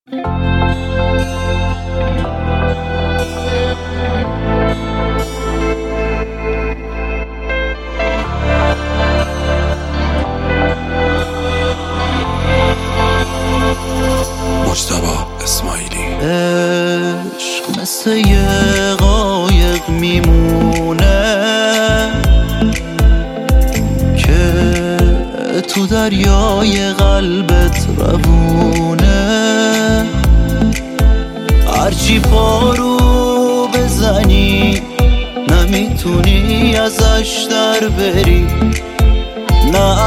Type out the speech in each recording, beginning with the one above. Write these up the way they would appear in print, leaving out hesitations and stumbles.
مجتبی اسماعیلی. عشق مثل یه قایق میمونه که تو دریای قلبت روونه، هرچی پارو بزنی نمیتونی ازش در بری، نه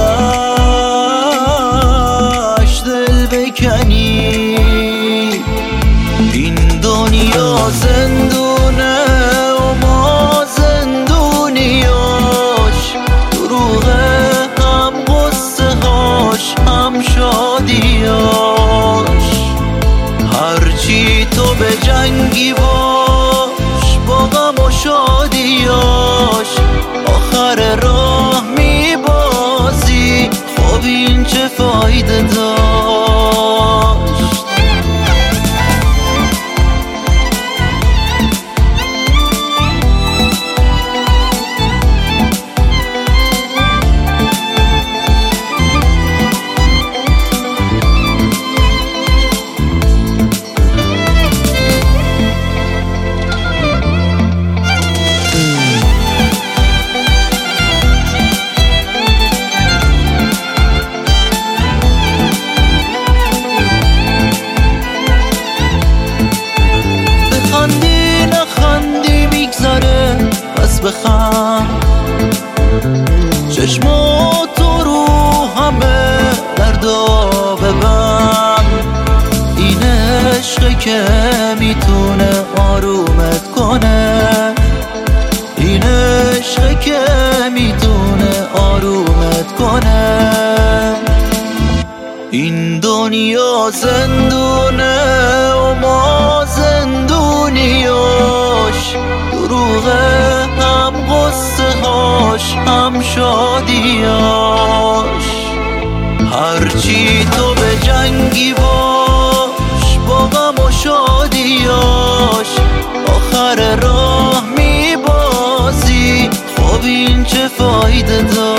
ازش دل بکنی. این دنیا زندونه و ما زندونیاش، دروغه هم قصه هاش هم شادیاش. هرچی تو به جنگی باش با غم و شادیاش، آخر راه میبازی. خب این چه فایده داشت؟ بخندی نخندی میگذره، پس بخند. چشماتو رو همه دردا ببند. این عشقه که میتونه آرومت کنه، این عشقه که میتونه آرومت کنه. این دنیا زندونه و ما زندونیاش، دروغه هم قصه هاش هم شادیاش. هرچی تو به جنگی باش با غم و شادیاش، آخر راه میبازی. خب این چه فایده داشت؟